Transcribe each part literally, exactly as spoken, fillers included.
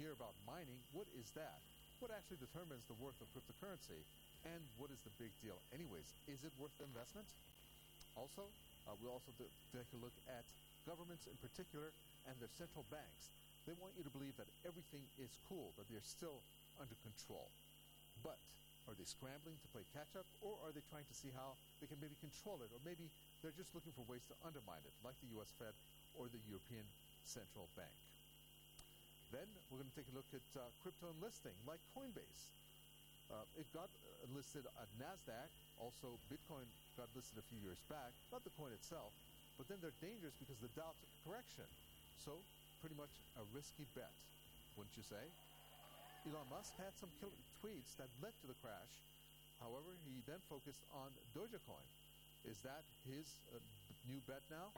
hear about mining, what is that? What actually determines the worth of cryptocurrency? And what is the big deal anyways? Is it worth the investment? Also, uh, we'll also take a look at governments in particular and their central banks. They want you to believe that everything is cool, that they're still under control. But are they scrambling to play catch-up, or are they trying to see how they can maybe control it, or maybe they're just looking for ways to undermine it, like the U S Fed or the European Central Bank? Then we're going to take a look at uh, crypto enlisting, like Coinbase. Uh, it got uh, listed at NASDAQ. Also, Bitcoin got listed a few years back, not the coin itself, but then they're dangerous because the Dow took a correction. So, pretty much a risky bet, wouldn't you say? Elon Musk had some killer tweets that led to the crash. However, he then focused on Dogecoin. Is that his uh, new bet now?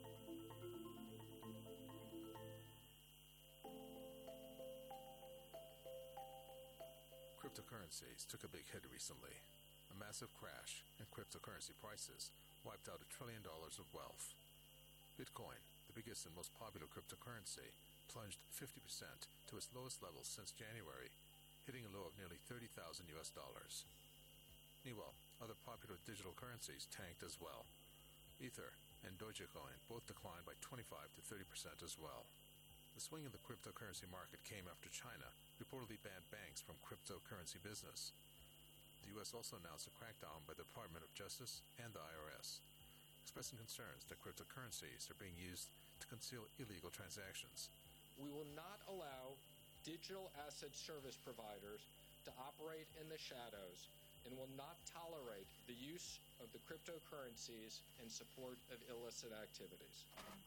Cryptocurrencies took a big hit recently. A massive crash in cryptocurrency prices wiped out a trillion dollars of wealth. Bitcoin, the biggest and most popular cryptocurrency, plunged fifty percent to its lowest level since January, hitting a low of nearly thirty thousand U S dollars. Meanwhile, other popular digital currencies tanked as well. Ether and Dogecoin both declined by twenty-five to thirty percent as well. The swing in the cryptocurrency market came after China reportedly banned banks from cryptocurrency business. The U S also announced a crackdown by the Department of Justice and the I R S, expressing concerns that cryptocurrencies are being used to conceal illegal transactions. We will not allow digital asset service providers to operate in the shadows and will not tolerate the use of the cryptocurrencies in support of illicit activities.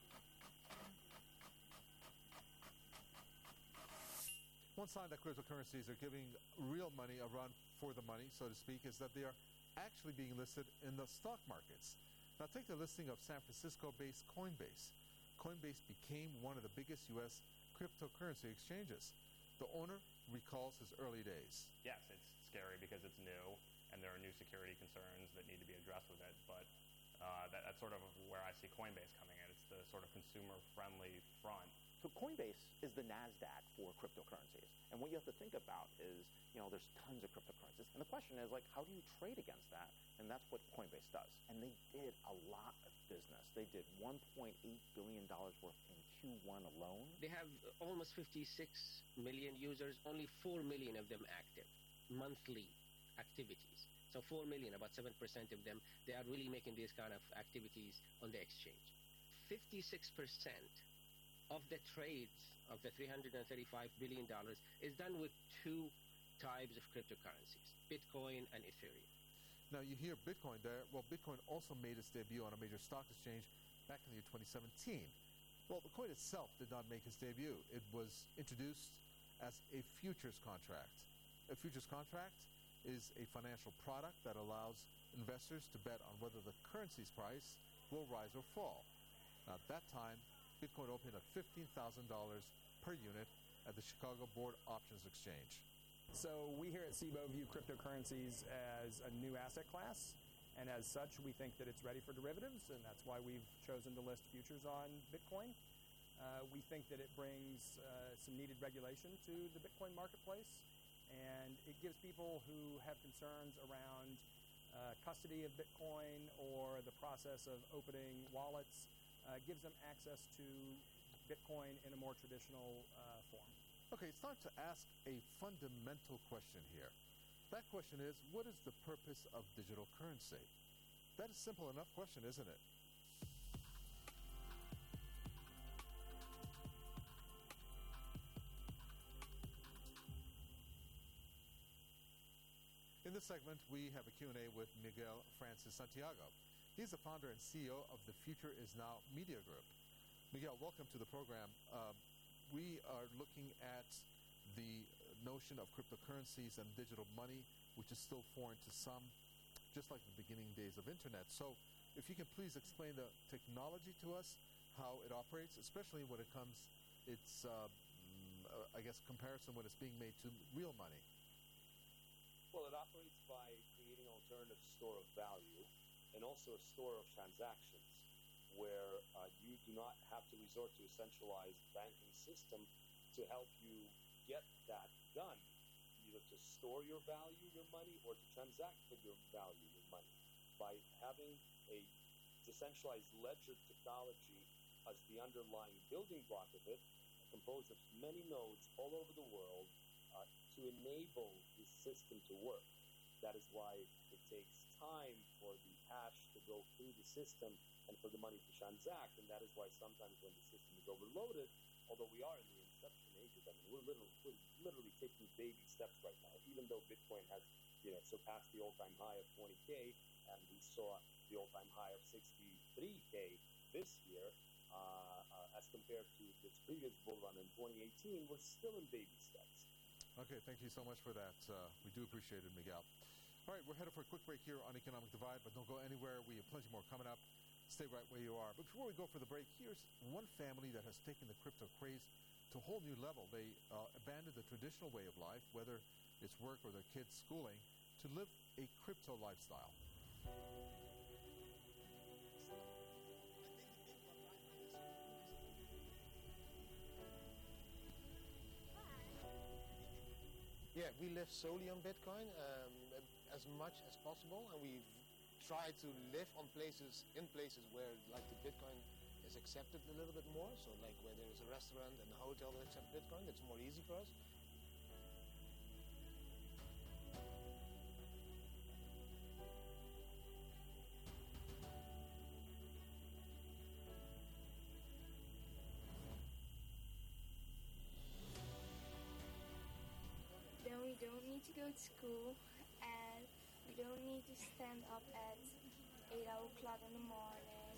One sign that cryptocurrencies are giving real money a run for the money, so to speak, is that they are actually being listed in the stock markets. Now take the listing of San Francisco-based Coinbase. Coinbase became one of the biggest U S cryptocurrency exchanges. The owner recalls his early days. Yes, it's scary because it's new, and there are new security concerns that need to be addressed with it, but uh, that, that's sort of where I see Coinbase coming in. It's the sort of consumer-friendly front. So Coinbase is the NASDAQ for cryptocurrencies. And what you have to think about is, you know, there's tons of cryptocurrencies. And the question is, like, how do you trade against that? And that's what Coinbase does. And they did a lot of business. They did one point eight billion dollars worth in Q one alone. They have almost fifty-six million users, only four million of them active, monthly activities. So four million, about seven percent of them, they are really making these kind of activities on the exchange. fifty-six percent of the trades of the three hundred thirty-five billion dollars is done with two types of cryptocurrencies, Bitcoin and Ethereum. Now you hear Bitcoin there. Well, Bitcoin also made its debut on a major stock exchange back in the year twenty seventeen. Well, the coin itself did not make its debut. It was introduced as a futures contract. A futures contract is a financial product that allows investors to bet on whether the currency's price will rise or fall. Now, at that time, Bitcoin opened at fifteen thousand dollars per unit at the Chicago Board Options Exchange. So we here at Cboe view cryptocurrencies as a new asset class, and as such, we think that it's ready for derivatives, and that's why we've chosen to list futures on Bitcoin. Uh, we think that it brings uh, some needed regulation to the Bitcoin marketplace, and it gives people who have concerns around uh, custody of Bitcoin or the process of opening wallets, uh, gives them access to Bitcoin in a more traditional uh, form. Okay, it's time to ask a fundamental question here. That question is, what is the purpose of digital currency? That is a simple enough question, isn't it? In this segment, we have a Q and A with Miguel Francis Santiago. He's the founder and C E O of the Future Is Now Media Group. Miguel, welcome to the program. Uh, we are looking at the notion of cryptocurrencies and digital money, which is still foreign to some, just like the beginning days of internet. So if you can please explain the technology to us, how it operates, especially when it comes, it's, uh, I guess, comparison when it's being made to real money. Well, it operates by creating an alternative store of value and also a store of transactions where uh, you do not have to resort to a centralized banking system to help you get that done, either to store your value, your money, or to transact for your value, your money, by having a decentralized ledger technology as the underlying building block of it, composed of many nodes all over the world, uh, to enable this system to work. That is why it takes time for the hash to go through the system and for the money to transact, and that is why sometimes when the system is overloaded, although we are in the inception ages, I mean, we're literally, we're literally taking baby steps right now, even though Bitcoin has, you know, surpassed the all-time high of twenty K, and we saw the all-time high of sixty-three K this year, uh, uh, as compared to its previous bull run in twenty eighteen, we're still in baby steps. Okay, thank you so much for that. Uh, we do appreciate it, Miguel. All right, we're headed for a quick break here on Economic Divide, but don't go anywhere. We have plenty more coming up. Stay right where you are. But before we go for the break, here's one family that has taken the crypto craze to a whole new level. They uh, abandoned the traditional way of life, whether it's work or their kids' schooling, to live a crypto lifestyle. Yeah, we live solely on Bitcoin um, as much as possible, and we've tried to live on places, in places where like the Bitcoin is accepted a little bit more. So like where there is a restaurant and a hotel that accept Bitcoin, it's more easy for us. Then we don't need to go to school, and we don't need to stand up at eight o'clock in the morning.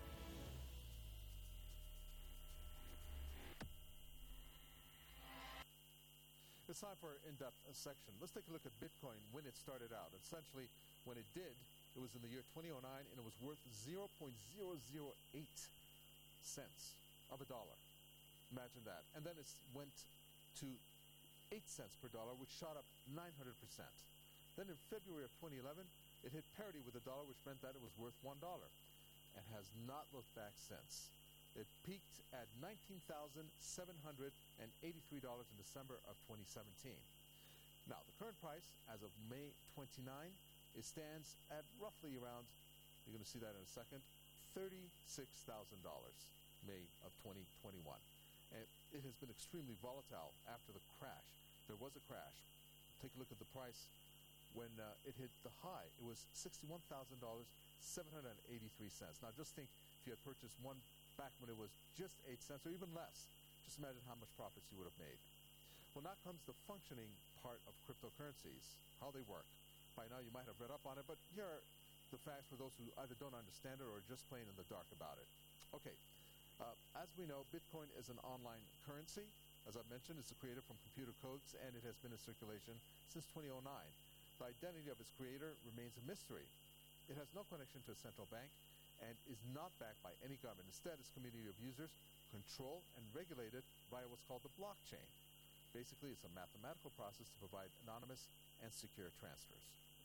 It's time for our in-depth uh, section. Let's take a look at Bitcoin when it started out. Essentially, when it did, it was in the year twenty oh nine, and it was worth zero point zero zero eight cents of a dollar. Imagine that. And then it went to eight cents per dollar, which shot up nine hundred percent. Then in February of twenty eleven, it hit parity with the dollar, which meant that it was worth one dollar, and has not looked back since. It peaked at nineteen thousand seven hundred eighty-three dollars in December of twenty seventeen. Now, the current price, as of May twenty-ninth, it stands at roughly around, you're going to see that in a second, thirty-six thousand dollars, May of twenty twenty-one. And it has been extremely volatile after the crash. There was a crash. Take a look at the price. When uh, it hit the high, it was sixty-one thousand seven hundred eighty-three dollars. Now, just think if you had purchased one back when it was just eight cents or even less, just imagine how much profits you would have made. Well, now comes the functioning part of cryptocurrencies, how they work. By now, you might have read up on it, but here are the facts for those who either don't understand it or are just plain in the dark about it. Okay, uh, as we know, Bitcoin is an online currency. As I mentioned, it's created from computer codes, and it has been in circulation since twenty oh nine. The identity of its creator remains a mystery. It has no connection to a central bank and is not backed by any government. Instead, it's a community of users controlled and regulated via what's called the blockchain. Basically, it's a mathematical process to provide anonymous and secure transfers.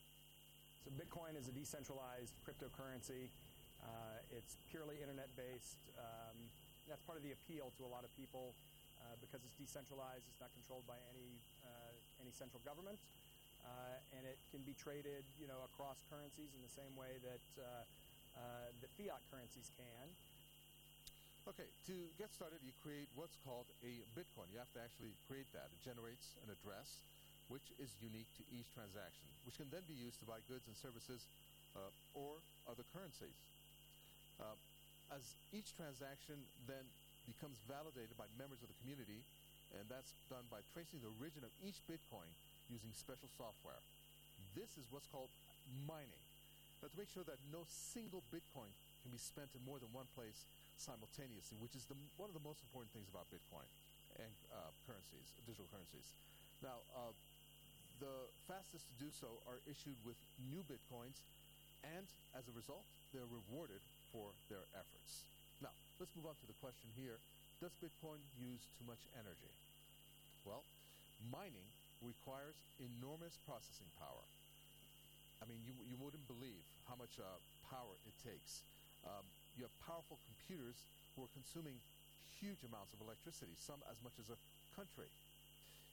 So Bitcoin is a decentralized cryptocurrency. Uh, it's purely internet-based. Um, that's part of the appeal to a lot of people uh, because it's decentralized. It's not controlled by any uh, any central government, uh, and it can be traded, you know, across currencies in the same way that uh, uh, that fiat currencies can. Okay, to get started, you create what's called a Bitcoin. You have to actually create that. It generates an address, which is unique to each transaction, which can then be used to buy goods and services uh, or other currencies. Uh, as each transaction then becomes validated by members of the community, and that's done by tracing the origin of each Bitcoin using special software. This is what's called mining. Now, to make sure that no single Bitcoin can be spent in more than one place simultaneously, which is the, one of the most important things about Bitcoin and uh, currencies, digital currencies. Now, uh, the fastest to do so are issued with new Bitcoins, and as a result, they're rewarded for their efforts. Now, let's move on to the question here. Does Bitcoin use too much energy? Well, mining requires enormous processing power. I mean, you, you wouldn't believe how much uh, power it takes. Um, you have powerful computers who are consuming huge amounts of electricity, some as much as a country.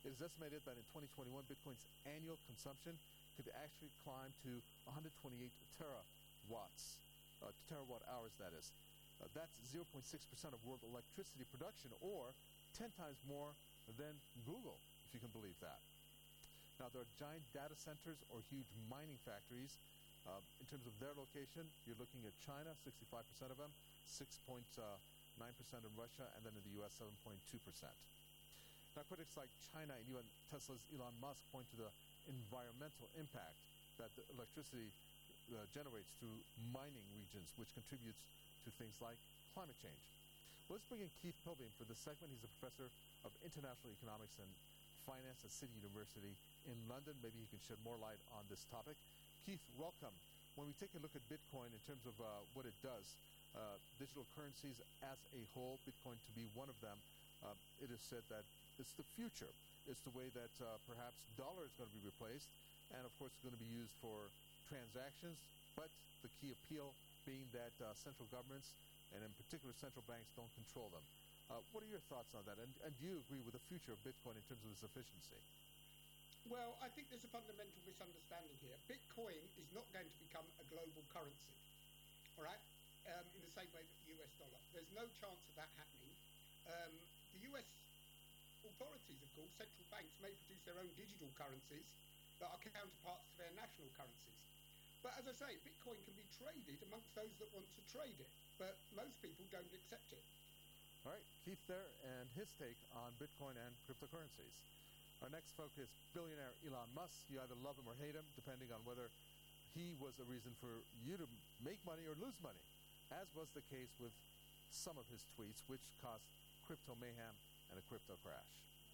It is estimated that in twenty twenty-one, Bitcoin's annual consumption could actually climb to one hundred twenty-eight terawatts, uh, terawatt hours, that is. Uh, that's zero point six percent of world electricity production, or ten times more than Google, if you can believe that. Now, there are giant data centers or huge mining factories. Uh, in terms of their location, you're looking at China, sixty-five percent of them, six point nine percent in Russia, and then in the U S, seven point two percent. Now, critics like China and even Tesla's Elon Musk point to the environmental impact that the electricity uh, generates through mining regions, which contributes to things like climate change. Well, let's bring in Keith Pilbeam for this segment. He's a professor of international economics and finance at City University in London. Maybe he can shed more light on this topic. Keith, welcome. When we take a look at Bitcoin in terms of uh, what it does, uh, digital currencies as a whole, Bitcoin to be one of them, uh, it is said that it's the future. It's the way that uh, perhaps dollar is going to be replaced, and of course it's going to be used for transactions, but the key appeal being that uh, central governments, and in particular central banks, don't control them. Uh, what are your thoughts on that? And, and do you agree with the future of Bitcoin in terms of its efficiency? Well, I think there's a fundamental misunderstanding here. Bitcoin is not going to become a global currency, all right, um, in the same way that the U S dollar. There's no chance of that happening. Um, the U S authorities, of course, central banks may produce their own digital currencies that are counterparts to their national currencies. But as I say, Bitcoin can be traded amongst those that want to trade it, but most people don't accept it. All right, Keith there and his take on Bitcoin and cryptocurrencies. Our next focus, billionaire Elon Musk. You either love him or hate him, depending on whether he was a reason for you to make money or lose money, as was the case with some of his tweets, which caused crypto mayhem and a crypto crash.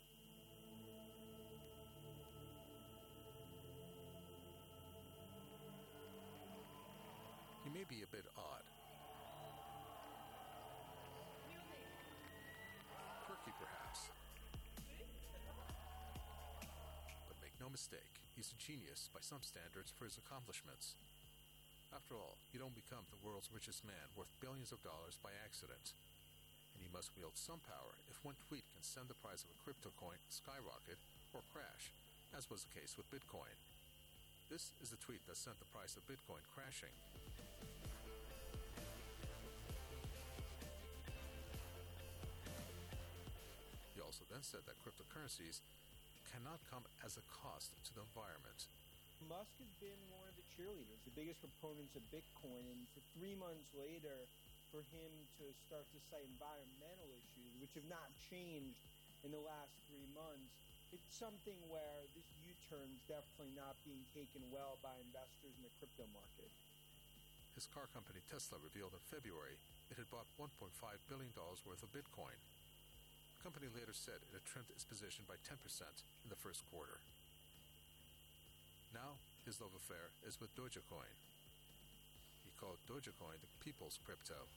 He may be a bit odd, quirky perhaps, but make no mistake, he's a genius by some standards for his accomplishments. After all, you don't become the world's richest man worth billions of dollars by accident, and he must wield some power if one tweet can send the price of a crypto coin skyrocket or crash, as was the case with Bitcoin. This is the tweet that sent the price of Bitcoin crashing. He also then said that cryptocurrencies cannot come as a cost to the environment. Musk has been one of the cheerleaders, the biggest proponents of Bitcoin, and for three months later, for him to start to cite environmental issues, which have not changed in the last three months, it's something where this U-turn is definitely not being taken well by investors in the crypto market. His car company Tesla revealed in February it had bought one point five billion dollars worth of Bitcoin. The company later said it had trimmed its position by ten percent in the first quarter. Now, his love affair is with Dogecoin. He called Dogecoin the people's crypto.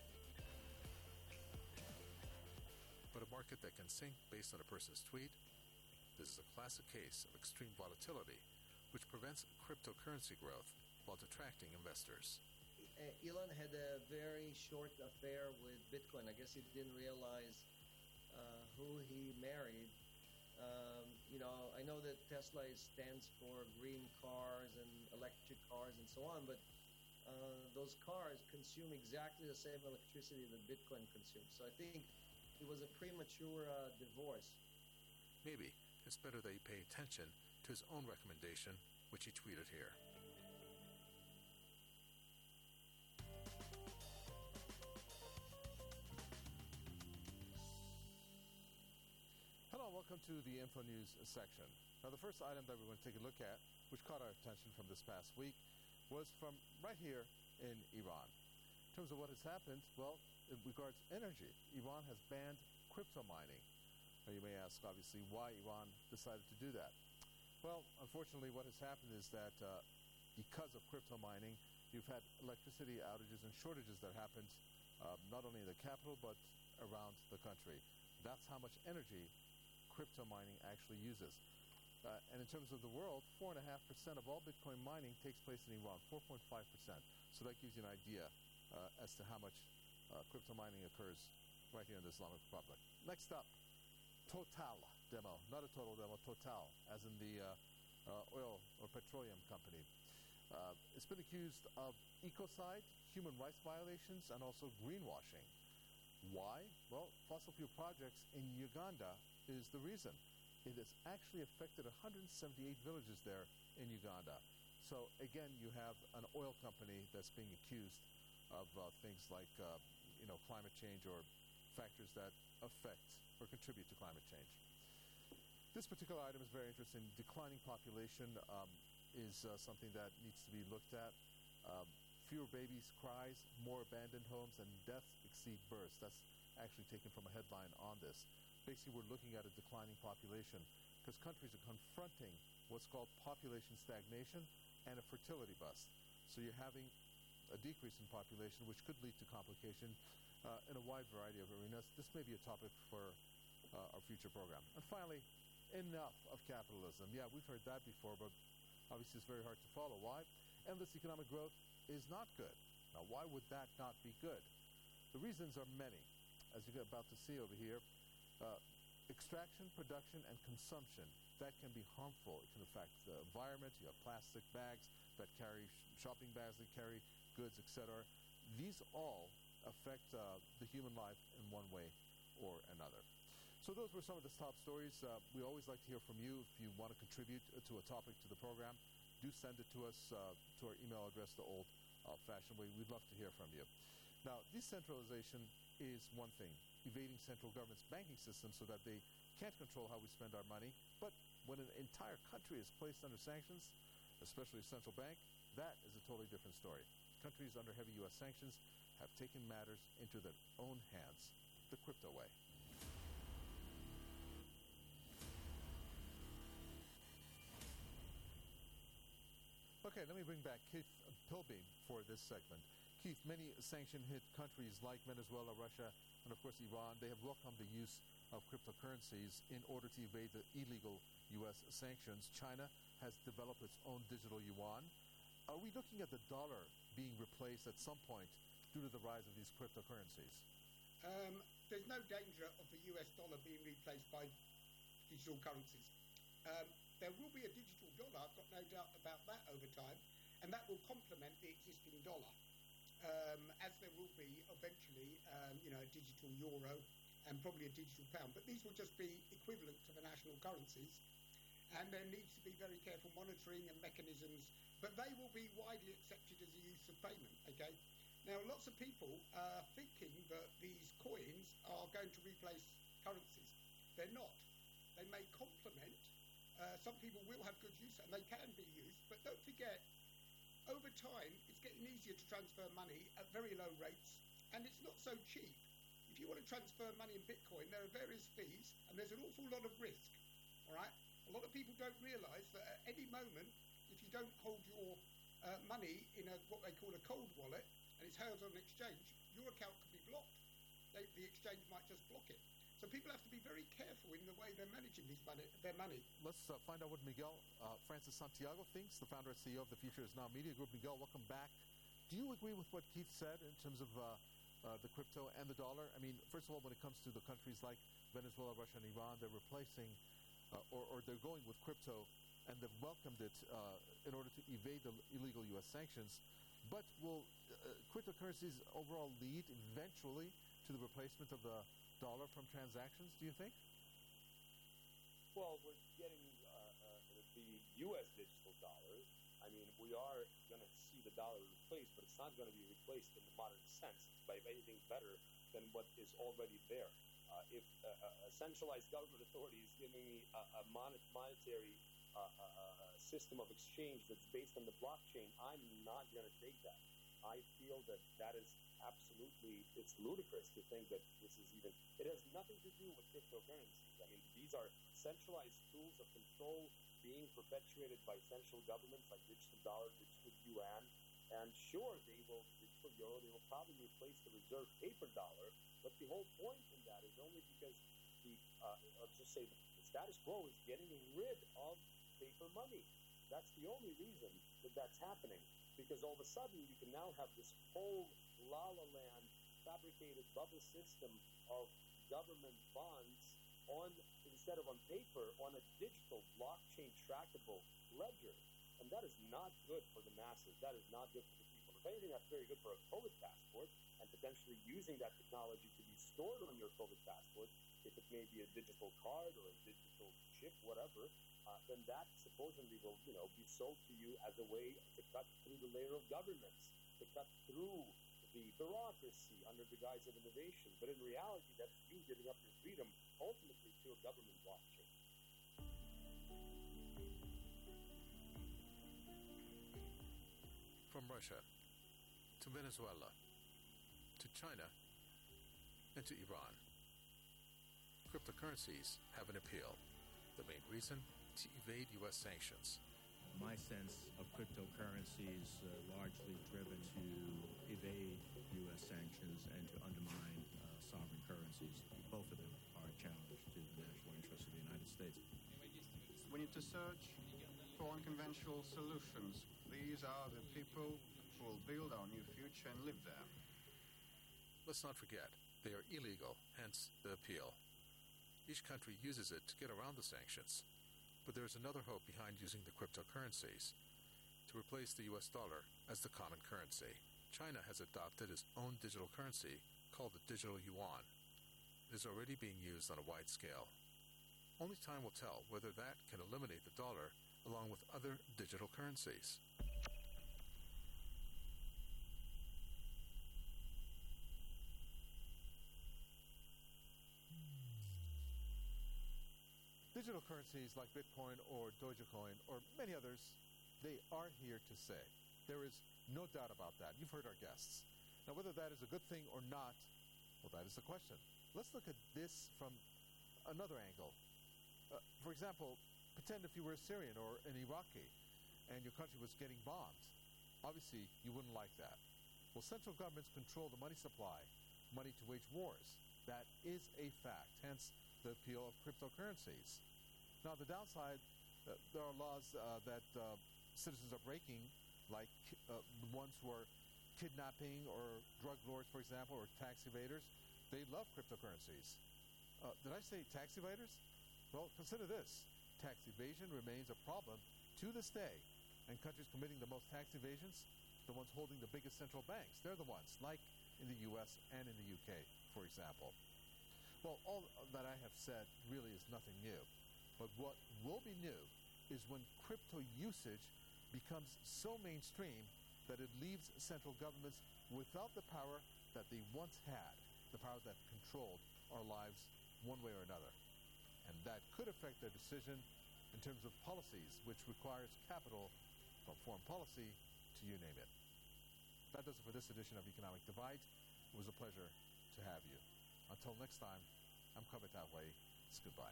But a market that can sink based on a person's tweet? This is a classic case of extreme volatility, which prevents cryptocurrency growth while detracting investors. Uh, Elon had a very short affair with Bitcoin. I guess he didn't realize uh, who he married. Um, you know, I know that Tesla stands for green cars and electric cars and so on, but uh, those cars consume exactly the same electricity that Bitcoin consumes. So I think it was a premature uh, divorce. Maybe it's better that you pay attention to his own recommendation, which he tweeted here. Hello, welcome to the Info News section. Now, the first item that we're going to take a look at, which caught our attention from this past week, was from right here in Iran. In terms of what has happened, well, in regards to energy, Iran has banned crypto mining. Now, you may ask, obviously, why Iran decided to do that. Well, unfortunately, what has happened is that uh, because of crypto mining, you've had electricity outages and shortages that happened uh, not only in the capital, but around the country. That's how much energy crypto mining actually uses. Uh, and in terms of the world, four point five percent of all Bitcoin mining takes place in Iran, four point five percent. So that gives you an idea uh, as to how much uh, crypto mining occurs right here in the Islamic Republic. Next up, Total. demo, not a total demo, Total, as in the uh, uh, oil or petroleum company. Uh, it's been accused of ecocide, human rights violations, and also greenwashing. Why? Well, fossil fuel projects in Uganda is the reason. It has actually affected one hundred seventy-eight villages there in Uganda. So again, you have an oil company that's being accused of uh, things like, uh, you know, climate change or factors that affect or contribute to climate change. This particular item is very interesting. Declining population um, is uh, something that needs to be looked at. Um, fewer babies' cries, more abandoned homes, and deaths exceed births. That's actually taken from a headline on this. Basically, we're looking at a declining population because countries are confronting what's called population stagnation and a fertility bust. So you're having a decrease in population, which could lead to complication uh, in a wide variety of arenas. This may be a topic for uh, our future program. And finally, enough of capitalism. Yeah, we've heard that before, but obviously it's very hard to follow. Why? Endless economic growth is not good. Now, why would that not be good? The reasons are many, as you're about to see over here. Uh, extraction, production, and consumption, that can be harmful. It can affect the environment. You have plastic bags that carry, sh- shopping bags that carry goods, et cetera. These all affect uh, the human life in one way or another. So those were some of the top stories. Uh, we always like to hear from you. If you want to contribute to a topic to the program, do send it to us uh, to our email address, the old-fashioned way. We'd love to hear from you. Now, decentralization is one thing, evading central government's banking system so that they can't control how we spend our money. But when an entire country is placed under sanctions, especially a central bank, that is a totally different story. Countries under heavy U S sanctions have taken matters into their own hands, the crypto way. Okay, let me bring back Keith Philby for this segment. Keith, many sanction-hit countries like Venezuela, Russia, and of course Iran, they have welcomed the use of cryptocurrencies in order to evade the illegal U S sanctions. China has developed its own digital yuan. Are we looking at the dollar being replaced at some point due to the rise of these cryptocurrencies? Um, there's no danger of the U S dollar being replaced by digital currencies. Um, there will be a digital dollar, I've got no doubt about that over time, and that will complement the existing dollar, um, as there will be eventually, um, you know, a digital euro and probably a digital pound. But these will just be equivalent to the national currencies, and there needs to be very careful monitoring and mechanisms, but they will be widely accepted as a use of payment, okay? Now, lots of people are thinking that these coins are going to replace currencies. They're not. They may complement. Uh, some people will have good use, and they can be used, but don't forget, over time, it's getting easier to transfer money at very low rates, and it's not so cheap. If you want to transfer money in Bitcoin, there are various fees, and there's an awful lot of risk, all right? A lot of people don't realize that at any moment, if you don't hold your uh, money in a, what they call a cold wallet, and it's held on an exchange, your account could be blocked. They, the exchange might just block it. So people have to be very careful in the way they're managing these money, their money. Let's uh, find out what Miguel uh, Francis Santiago thinks, the founder and C E O of the Future Is Now Media Group. Miguel, welcome back. Do you agree with what Keith said in terms of uh, uh, the crypto and the dollar? I mean, first of all, when it comes to the countries like Venezuela, Russia, and Iran, they're replacing uh, or, or they're going with crypto, and they've welcomed it uh, in order to evade the illegal U S sanctions. But will uh, cryptocurrencies overall lead eventually to the replacement of the dollar from transactions, do you think? Well, we're getting uh, uh, the U S digital dollar. I mean, we are going to see the dollar replaced, but it's not going to be replaced in the modern sense. It's by anything better than what is already there. Uh, if uh, a centralized government authority is giving me a, a mon- monetary uh, uh, system of exchange that's based on the blockchain, I'm not going to take that. I feel that that is absolutely, it's ludicrous to think that this is even, it has nothing to do with cryptocurrencies. I mean, these are centralized tools of control being perpetuated by central governments like digital dollar, digital yuan, and sure, they will, digital euro, they will probably replace the reserve paper dollar, but the whole point in that is only because the, uh, I'll just say the, the status quo is getting rid of paper money. That's the only reason that that's happening. Because all of a sudden you can now have this whole la la land fabricated bubble system of government bonds on, instead of on paper, on a digital blockchain trackable ledger. And that is not good for the masses. That is not good for the people. If anything, that's very good for a COVID passport and potentially using that technology to be stored on your COVID passport, if it may be a digital card or a digital chip, whatever, uh, then that supposedly will, you know, be sold to you as a way to cut through the layer of governments, to cut through the bureaucracy under the guise of innovation. But in reality, that's you giving up your freedom ultimately to a government blockchain. From Russia to Venezuela to China and to Iran, cryptocurrencies have an appeal. The main reason? To evade U S sanctions. My sense of cryptocurrencies uh, largely driven to evade U S sanctions and to undermine uh, sovereign currencies. Both of them are a challenge to the national interest of the United States. We need to search for unconventional solutions. These are the people who will build our new future and live there. Let's not forget, they are illegal, hence the appeal. Each country uses it to get around the sanctions. But there is another hope behind using the cryptocurrencies to replace the U S dollar as the common currency. China has adopted its own digital currency called the digital yuan. It is already being used on a wide scale. Only time will tell whether that can eliminate the dollar along with other digital currencies. Digital currencies like Bitcoin or Dogecoin or many others, they are here to stay. There is no doubt about that. You've heard our guests. Now, whether that is a good thing or not, well, that is the question. Let's look at this from another angle. Uh, for example, pretend if you were a Syrian or an Iraqi and your country was getting bombed. Obviously, you wouldn't like that. Well, central governments control the money supply, money to wage wars. That is a fact, hence the appeal of cryptocurrencies. Now, the downside, uh, there are laws uh, that uh, citizens are breaking, like uh, the ones who are kidnapping or drug lords, for example, or tax evaders. They love cryptocurrencies. Uh, did I say tax evaders? Well, consider this. Tax evasion remains a problem to this day. And countries committing the most tax evasions, the ones holding the biggest central banks, they're the ones, like in the U S and in the U K, for example. Well, all that I have said really is nothing new. But what will be new is when crypto usage becomes so mainstream that it leaves central governments without the power that they once had, the power that controlled our lives one way or another. And that could affect their decision in terms of policies, which requires capital from foreign policy to you name it. That does it for this edition of Economic Divide. It was a pleasure to have you. Until next time, I'm Kaveh Tagway. It's goodbye.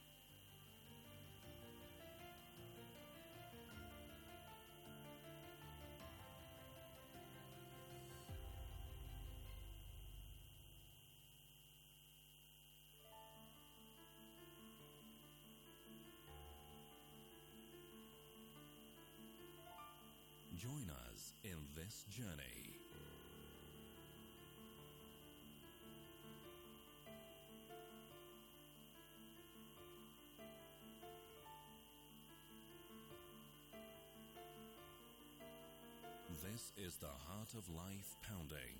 Join us in this journey. This is the Heart of Life Pounding.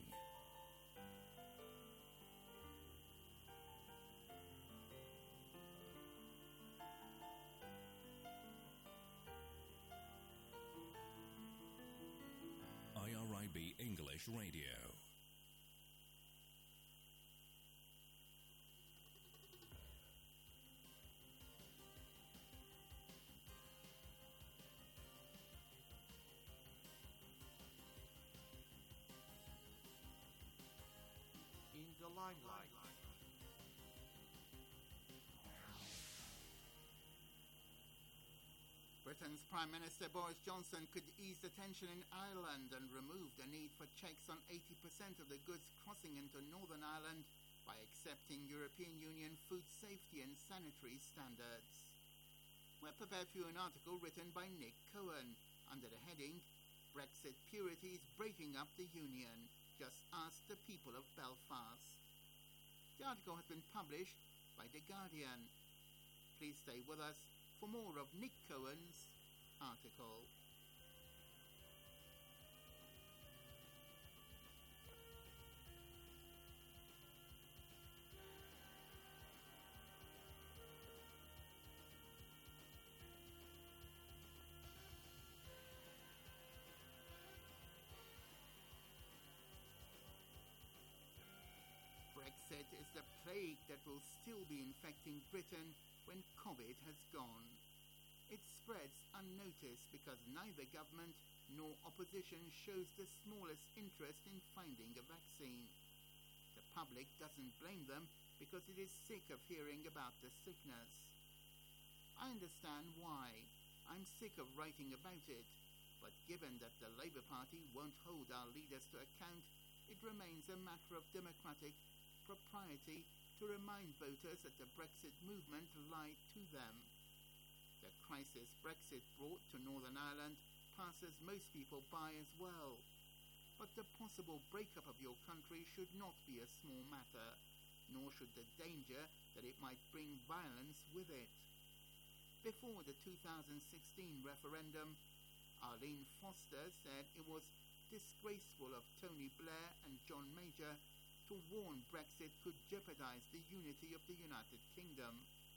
I R I B English Radio. In the limelight. Britain's Prime Minister Boris Johnson could ease the tension in Ireland and remove the need for checks on eighty percent of the goods crossing into Northern Ireland by accepting European Union food safety and sanitary standards. We're prepared for you an article written by Nick Cohen under the heading Brexit Purities Breaking Up the Union. Just ask the people of Belfast. The article has been published by The Guardian. Please stay with us for more of Nick Cohen's article. Brexit is the plague that will still be infecting Britain when COVID has gone. It spreads unnoticed because neither government nor opposition shows the smallest interest in finding a vaccine. The public doesn't blame them because it is sick of hearing about the sickness. I understand why. I'm sick of writing about it. But given that the Labour Party won't hold our leaders to account, it remains a matter of democratic propriety to remind voters that the Brexit movement lied to them. The crisis Brexit brought to Northern Ireland passes most people by as well. But the possible breakup of your country should not be a small matter, nor should the danger that it might bring violence with it. Before the two thousand sixteen referendum, Arlene Foster said it was disgraceful of Tony Blair and John Major to warn Brexit could jeopardize the unity of the United Kingdom.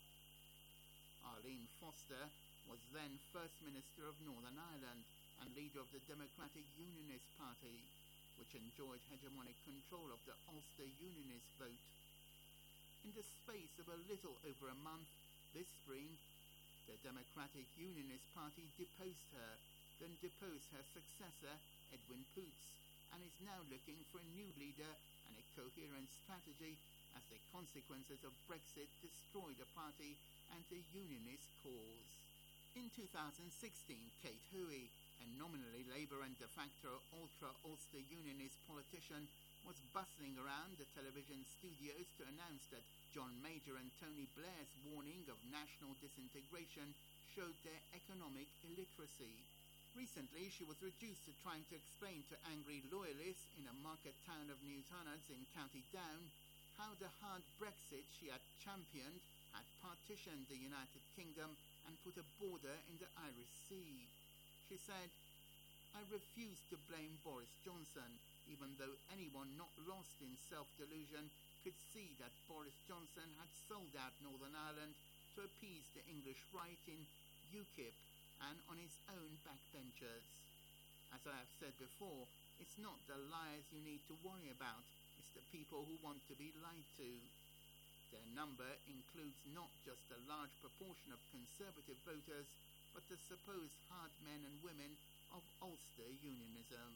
Arlene Foster was then First Minister of Northern Ireland and leader of the Democratic Unionist Party, which enjoyed hegemonic control of the Ulster Unionist vote. In the space of a little over a month this spring, the Democratic Unionist Party deposed her, then deposed her successor, Edwin Poots, and is now looking for a new leader and a coherent strategy as the consequences of Brexit destroy the party and the unionist cause. In two thousand sixteen, Kate Hoey, a nominally Labour and de facto ultra-Ulster unionist politician, was bustling around the television studios to announce that John Major and Tony Blair's warning of national disintegration showed their economic illiteracy. Recently, she was reduced to trying to explain to angry loyalists in a market town of Newtownards in County Down how the hard Brexit she had championed had partitioned the United Kingdom and put a border in the Irish Sea. She said, "I refuse to blame Boris Johnson, even though anyone not lost in self-delusion could see that Boris Johnson had sold out Northern Ireland to appease the English right in UKIP and on his own backbenchers. As I have said before, it's not the liars you need to worry about, it's the people who want to be lied to. Their number includes not just a large proportion of Conservative voters, but the supposed hard men and women of Ulster Unionism."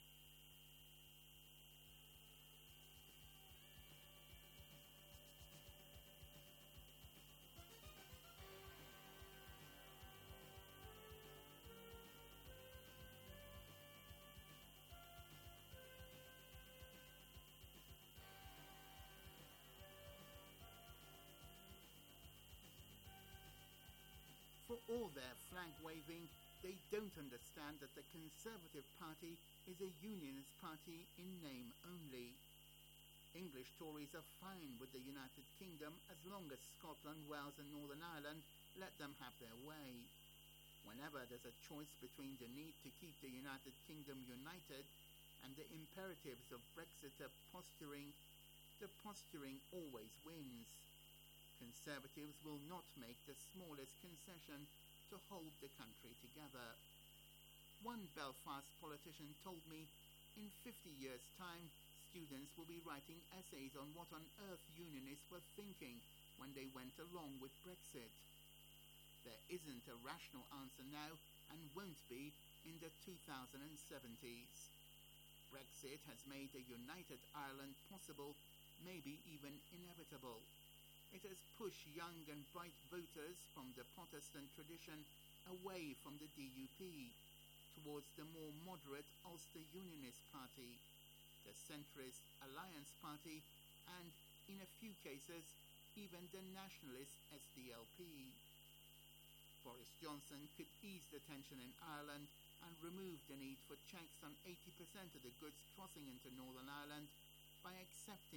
For all their flag waving, they don't understand that the Conservative Party is a unionist party in name only. English Tories are fine with the United Kingdom as long as Scotland, Wales and Northern Ireland let them have their way. Whenever there's a choice between the need to keep the United Kingdom united and the imperatives of Brexiter posturing, the posturing always wins. Conservatives will not make the smallest concession to hold the country together. One Belfast politician told me, in fifty years' time, students will be writing essays on what on earth unionists were thinking when they went along with Brexit. There isn't a rational answer now and won't be in the two thousand seventies. Brexit has made a united Ireland possible, maybe even inevitable. It has pushed young and bright voters from the Protestant tradition away from the D U P towards the more moderate Ulster Unionist Party, the centrist Alliance Party, and, in a few cases, even the nationalist S D L P. Boris Johnson could ease the tension in Ireland and remove the need for checks on eighty percent of the goods crossing into Northern Ireland by accepting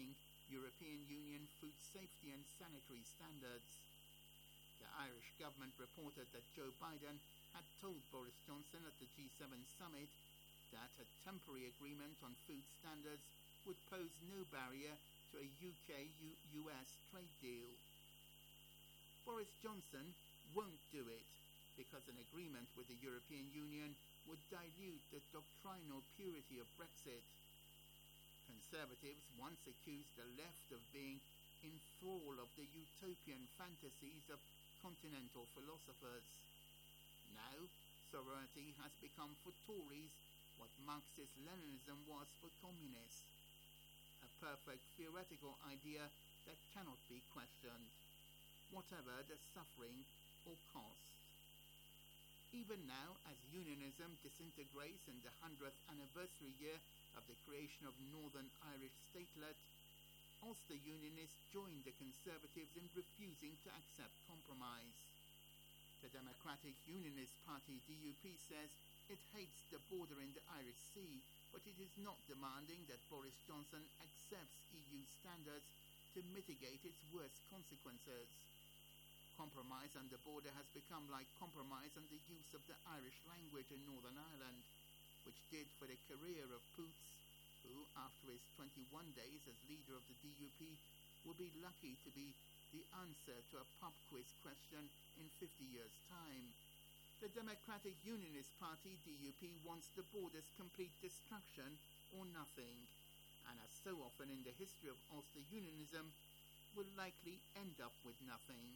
European Union food safety and sanitary standards. The Irish government reported that Joe Biden had told Boris Johnson at the G seven summit that a temporary agreement on food standards would pose no barrier to a U K U S trade deal. Boris Johnson won't do it because an agreement with the European Union would dilute the doctrinal purity of Brexit. Conservatives once accused the left of being in thrall of the utopian fantasies of continental philosophers. Now, sovereignty has become for Tories what Marxist-Leninism was for communists. A perfect theoretical idea that cannot be questioned, whatever the suffering or cost. Even now, as unionism disintegrates in the hundredth anniversary year of the creation of Northern Irish statelet, Ulster Unionists joined the Conservatives in refusing to accept compromise. The Democratic Unionist Party D U P says it hates the border in the Irish Sea, but it is not demanding that Boris Johnson accepts E U standards to mitigate its worst consequences. Compromise on the border has become like compromise on the use of the Irish language in Northern Ireland, which did for the career of Poots, who, after his twenty-one days as leader of the D U P, will be lucky to be the answer to a pub quiz question in fifty years' time. The Democratic Unionist Party, D U P, wants the border's complete destruction or nothing, and as so often in the history of Ulster Unionism, will likely end up with nothing.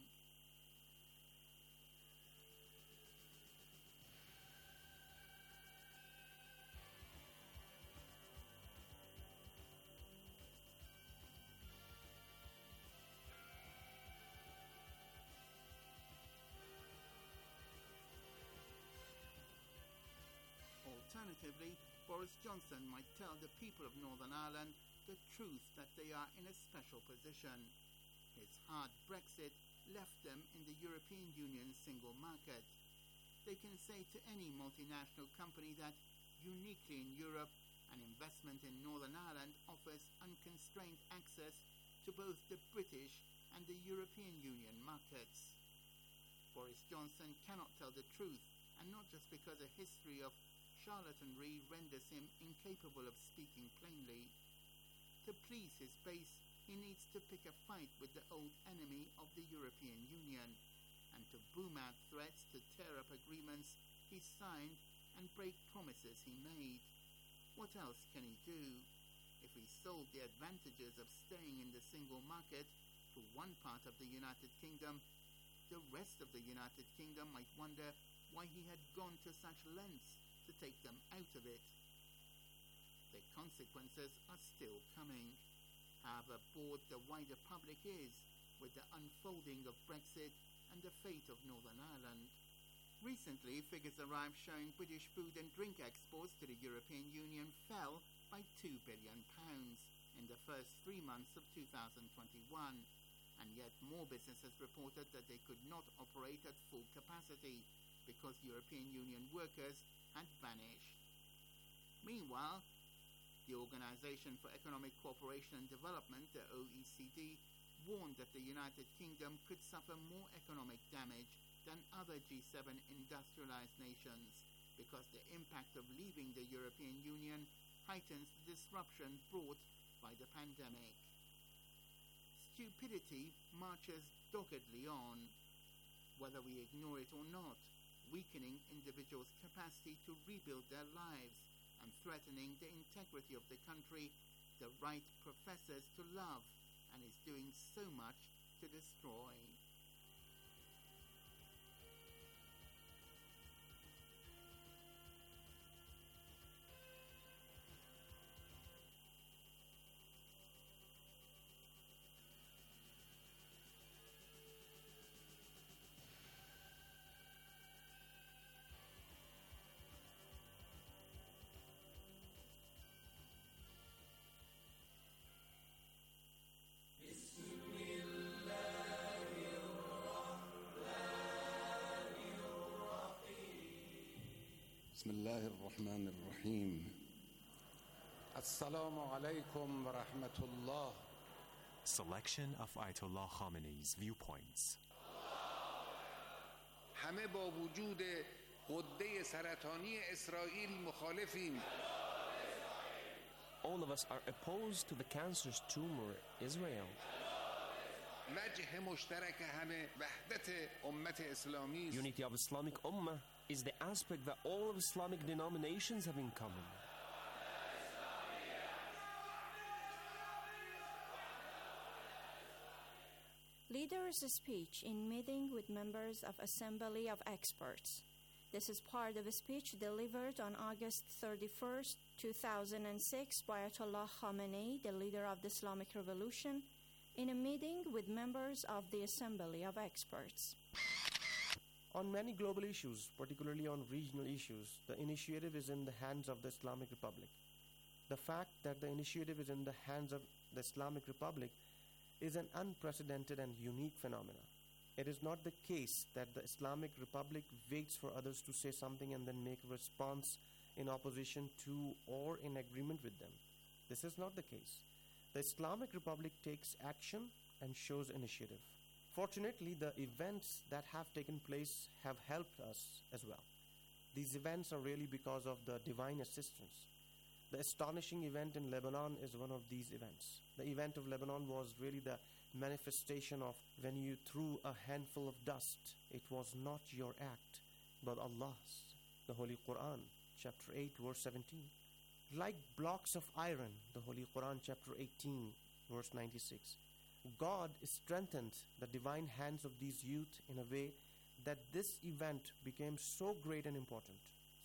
Alternatively, Boris Johnson might tell the people of Northern Ireland the truth that they are in a special position. His hard Brexit left them in the European Union single market. They can say to any multinational company that, uniquely in Europe, an investment in Northern Ireland offers unconstrained access to both the British and the European Union markets. Boris Johnson cannot tell the truth, and not just because a history of charlatanry renders him incapable of speaking plainly. To please his base, he needs to pick a fight with the old enemy of the European Union, and to boom out threats to tear up agreements he signed and break promises he made. What else can he do? If he sold the advantages of staying in the single market to one part of the United Kingdom, the rest of the United Kingdom might wonder why he had gone to such lengths to take them out of it. The consequences are still coming, however bored the wider public is with the unfolding of Brexit and the fate of Northern Ireland. Recently, figures arrived showing British food and drink exports to the European Union fell by two billion pounds in the first three months of two thousand twenty-one, and yet more businesses reported that they could not operate at full capacity because European Union workers had vanished. Meanwhile, the Organisation for Economic Cooperation and Development, the O E C D, warned that the United Kingdom could suffer more economic damage than other G seven industrialized nations because the impact of leaving the European Union heightens the disruption brought by the pandemic. Stupidity marches doggedly on, whether we ignore it or not, weakening individuals' capacity to rebuild their lives and threatening the integrity of the country the right professes to love and is doing so much to destroy. بسم الله الرحمن الرحيم السلام عليكم ورحمة الله Selection of Ayatollah Khamenei's viewpoints. همه با وجود غده سرطانی اسرائیل مخالفیم. All of us are opposed to the cancerous tumor Israel. وجه مشترک همه وحدت امت اسلامی است. Unity of Islamic Ummah is the aspect that all of Islamic denominations have in common. Leader's speech in meeting with members of Assembly of Experts. This is part of a speech delivered on August thirty-first, two thousand six by Ayatollah Khamenei, the leader of the Islamic Revolution, in a meeting with members of the Assembly of Experts. On many global issues, particularly on regional issues, the initiative is in the hands of the Islamic Republic. The fact that the initiative is in the hands of the Islamic Republic is an unprecedented and unique phenomenon. It is not the case that the Islamic Republic waits for others to say something and then make a response in opposition to or in agreement with them. This is not the case. The Islamic Republic takes action and shows initiative. Fortunately, the events that have taken place have helped us as well. These events are really because of the divine assistance. The astonishing event in Lebanon is one of these events. The event of Lebanon was really the manifestation of when you threw a handful of dust. It was not your act, but Allah's. The Holy Quran, chapter eight, verse seventeen. Like blocks of iron, the Holy Quran, chapter eighteen, verse ninety-six. God strengthened the divine hands of these youth in a way that this event became so great and important.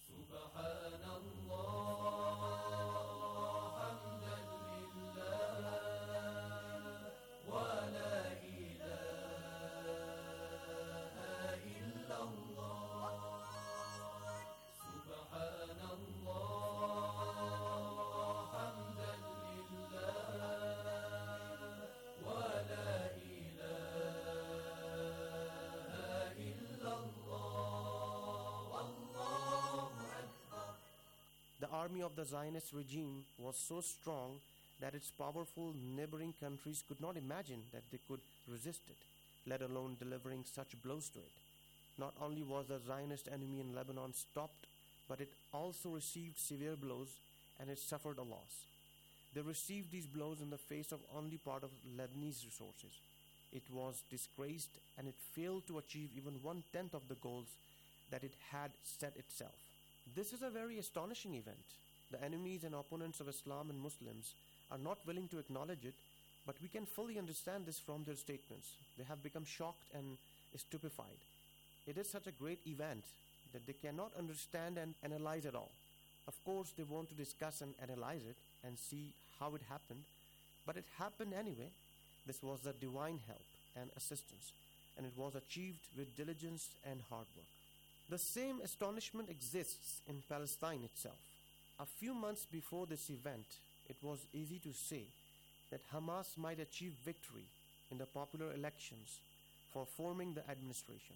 The army of the Zionist regime was so strong that its powerful neighboring countries could not imagine that they could resist it, let alone delivering such blows to it. Not only was the Zionist enemy in Lebanon stopped, but it also received severe blows and it suffered a loss. They received these blows in the face of only part of Lebanese resources. It was disgraced and it failed to achieve even one-tenth of the goals that it had set itself. This is a very astonishing event. The enemies and opponents of Islam and Muslims are not willing to acknowledge it, but we can fully understand this from their statements. They have become shocked and stupefied. It is such a great event that they cannot understand and analyze it all. Of course, they want to discuss and analyze it and see how it happened, but it happened anyway. This was the divine help and assistance, and it was achieved with diligence and hard work. The same astonishment exists in Palestine itself. A few months before this event, it was easy to say that Hamas might achieve victory in the popular elections for forming the administration.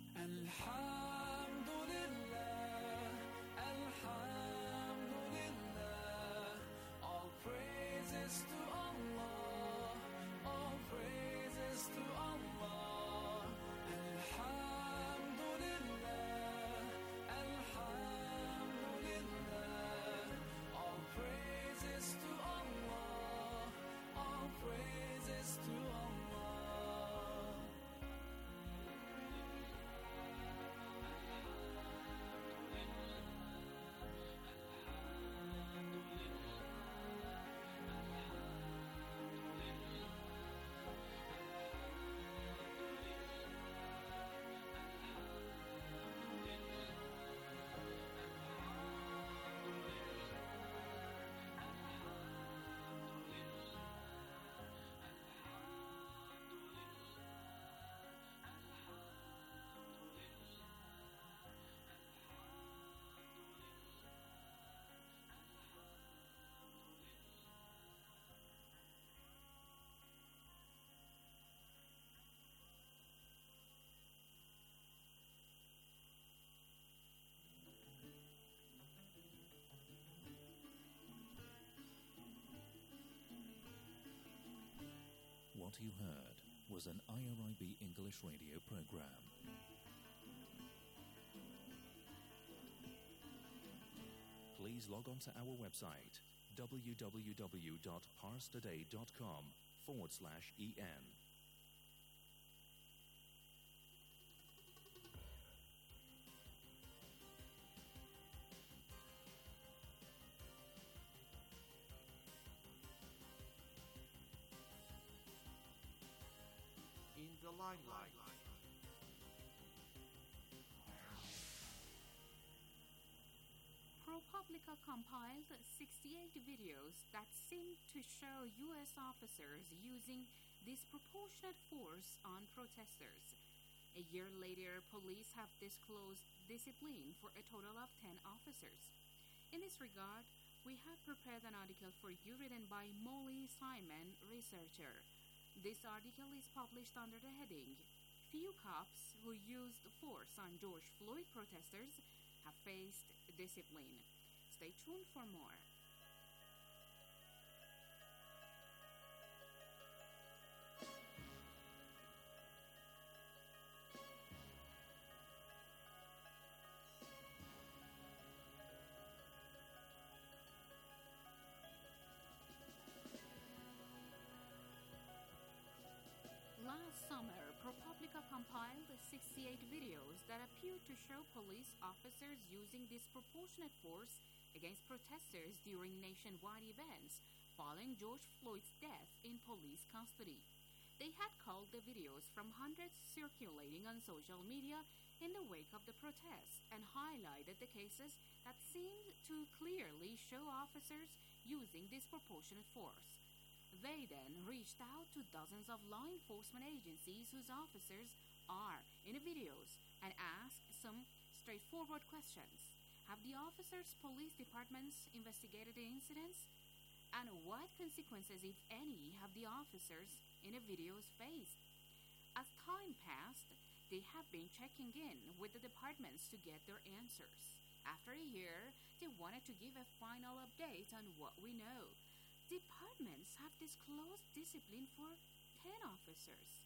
All praises to Allah, all praises to Allah. Alhamdulillah, Alhamdulillah. All praises to Allah, all praises to Allah. What you heard was an I R I B English radio program. Please log on to our website w w w dot pars today dot com forward slash en. In the limelight. ProPublica compiled sixty-eight videos that seem to show U S officers using disproportionate force on protesters. A year later, police have disclosed discipline for a total of ten officers. In this regard, we have prepared an article for you written by Molly Simon, researcher. This article is published under the heading, Few Cops Who Used Force on George Floyd Protesters Have Faced Discipline. Stay tuned for more. Last summer, ProPublica compiled sixty-eight videos that appear to show police officers using disproportionate force against protesters during nationwide events following George Floyd's death in police custody. They had culled the videos from hundreds circulating on social media in the wake of the protests and highlighted the cases that seemed to clearly show officers using disproportionate force. They then reached out to dozens of law enforcement agencies whose officers are in the videos and asked some straightforward questions. Have the officers' police departments investigated the incidents? And what consequences, if any, have the officers in the videos faced? As time passed, they have been checking in with the departments to get their answers. After a year, they wanted to give a final update on what we know. Departments have disclosed discipline for ten officers.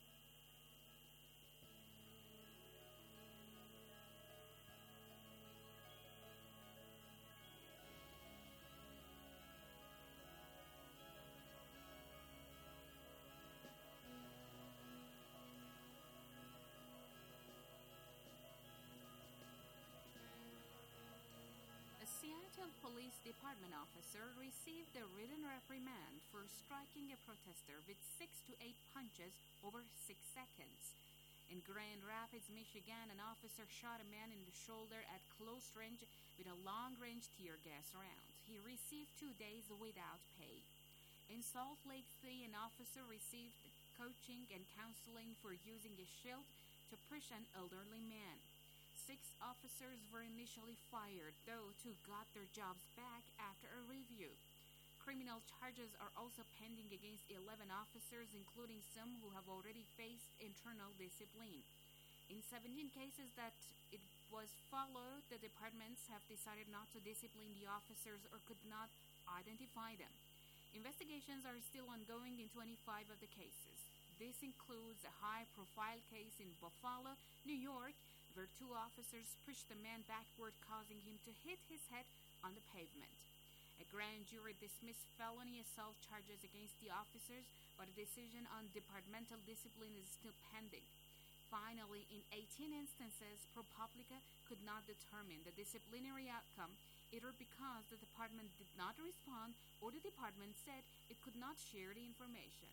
Seattle Police Department officer received a written reprimand for striking a protester with six to eight punches over six seconds. In Grand Rapids, Michigan, an officer shot a man in the shoulder at close range with a long-range tear gas round. He received two days without pay. In Salt Lake City, an officer received coaching and counseling for using a shield to push an elderly man. Six officers were initially fired, though two got their jobs back after a review. Criminal charges are also pending against eleven officers, including some who have already faced internal discipline. In seventeen cases that it was followed, the departments have decided not to discipline the officers or could not identify them. Investigations are still ongoing in twenty-five of the cases. This includes a high-profile case in Buffalo, New York, where two officers pushed the man backward, causing him to hit his head on the pavement. A grand jury dismissed felony assault charges against the officers, but a decision on departmental discipline is still pending. Finally, in eighteen instances, ProPublica could not determine the disciplinary outcome, either because the department did not respond or the department said it could not share the information.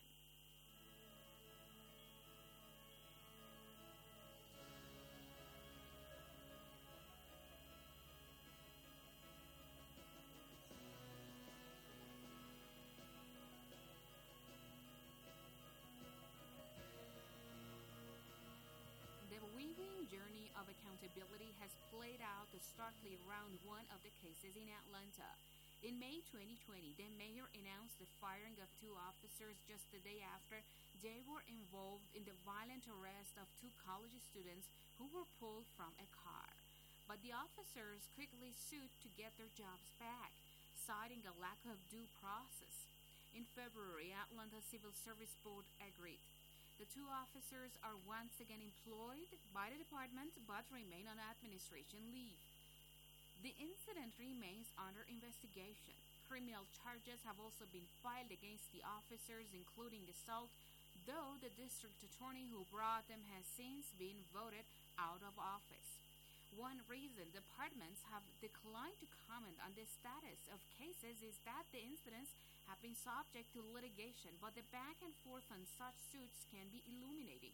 The weaving journey of accountability has played out starkly around one of the cases in Atlanta. In May twenty twenty, the mayor announced the firing of two officers just the day after they were involved in the violent arrest of two college students who were pulled from a car. But the officers quickly sued to get their jobs back, citing a lack of due process. In February, Atlanta Civil Service Board agreed. The two officers are once again employed by the department but remain on administration leave. The incident remains under investigation. Criminal charges have also been filed against the officers, including assault, though the district attorney who brought them has since been voted out of office. One reason departments have declined to comment on the status of cases is that the incidents have been subject to litigation, but the back and forth on such suits can be illuminating.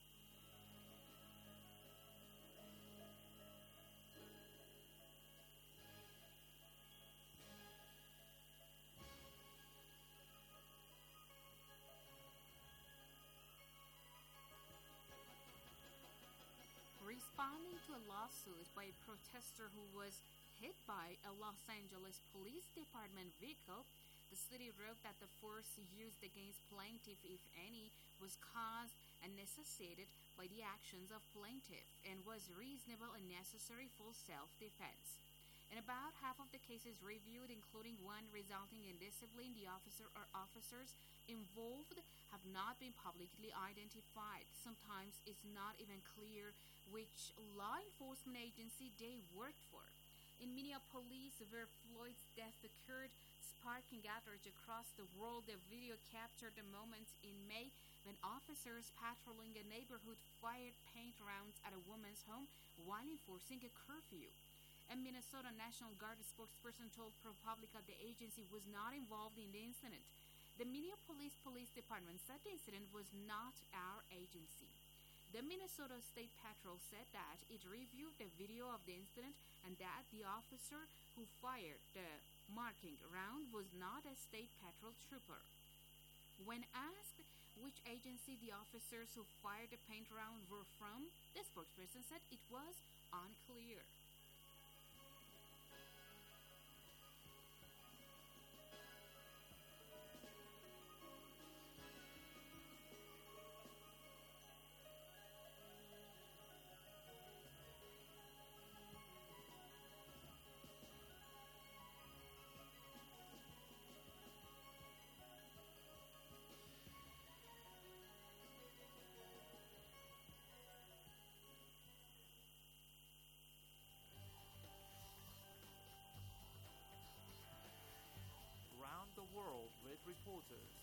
Responding to a lawsuit by a protester who was hit by a Los Angeles Police Department vehicle, the city wrote that the force used against plaintiff, if any, was caused and necessitated by the actions of plaintiff and was reasonable and necessary for self-defense. In about half of the cases reviewed, including one resulting in discipline, the officer or officers involved have not been publicly identified. Sometimes it's not even clear which law enforcement agency they worked for. In Minneapolis, where Floyd's death occurred, sparking outrage across the world, the video captured the moment in May when officers patrolling a neighborhood fired paint rounds at a woman's home while enforcing a curfew. A Minnesota National Guard spokesperson told ProPublica the agency was not involved in the incident. The Minneapolis Police Department said the incident was not our agency. The Minnesota State Patrol said that it reviewed the video of the incident and that the officer who fired the marking round was not a State Patrol trooper. When asked which agency the officers who fired the paint round were from, the spokesperson said it was unclear. The world with reporters.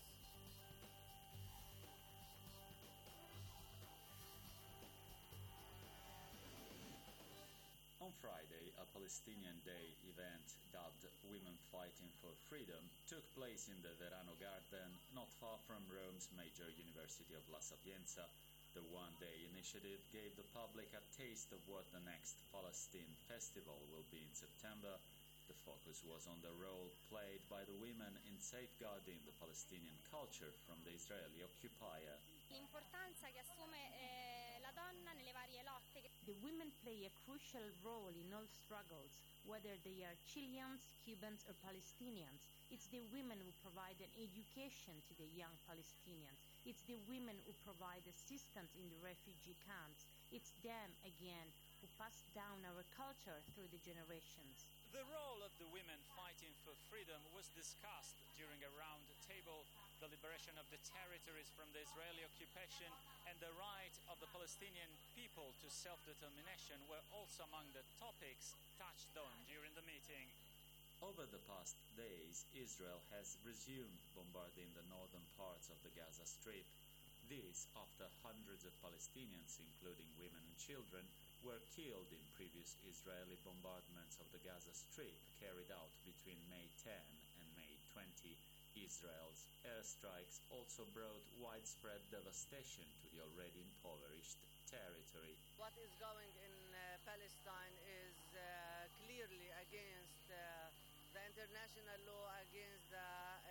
On Friday, a Palestinian Day event dubbed Women Fighting for Freedom took place in the Verano Garden, not far from Rome's major university of La Sapienza. The one-day initiative gave the public a taste of what the next Palestine Festival will be in September. The focus was on the role played by the women in safeguarding the Palestinian culture from the Israeli occupier. L'importanza che assume eh, la donna nelle varie lotte. The women play a crucial role in all struggles, whether they are Chileans, Cubans, or Palestinians. It's the women who provide an education to the young Palestinians. It's the women who provide assistance in the refugee camps. It's them, again, who pass down our culture through the generations. The role of the women fighting for freedom was discussed during a round table. The liberation of the territories from the Israeli occupation and the right of the Palestinian people to self-determination were also among the topics touched on during the meeting. Over the past days, Israel has resumed bombarding the northern parts of the Gaza Strip. This after hundreds of Palestinians, including women and children, were killed in previous Israeli bombardments of the Gaza Strip carried out between May tenth and May twentieth. Israel's airstrikes also brought widespread devastation to the already impoverished territory. What is going in uh, Palestine is uh, clearly against uh, the international law, against the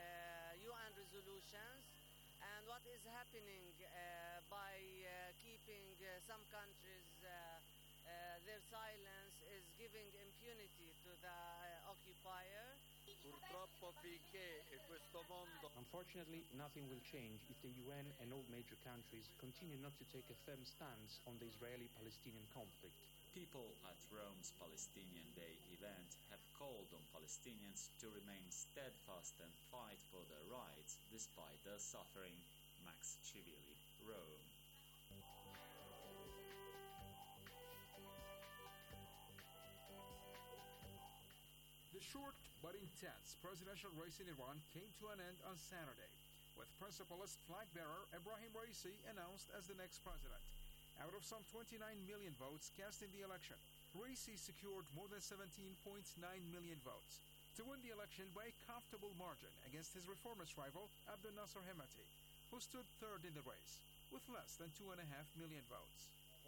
uh, U N resolutions, and what is happening uh, by uh, keeping uh, some countries uh, Uh, their silence is giving impunity to the uh, occupier. Purtroppo finché questo mondo... Unfortunately, nothing will change if the U N and all major countries continue not to take a firm stance on the Israeli-Palestinian conflict. People at Rome's Palestinian Day event have called on Palestinians to remain steadfast and fight for their rights despite their suffering. Max Chivili, Rome. The short but intense presidential race in Iran came to an end on Saturday, with principalist flag bearer Ebrahim Raisi announced as the next president. Out of some twenty-nine million votes cast in the election, Raisi secured more than seventeen point nine million votes to win the election by a comfortable margin against his reformist rival Abdel Nasser Hemati, who stood third in the race with less than two and a half million votes.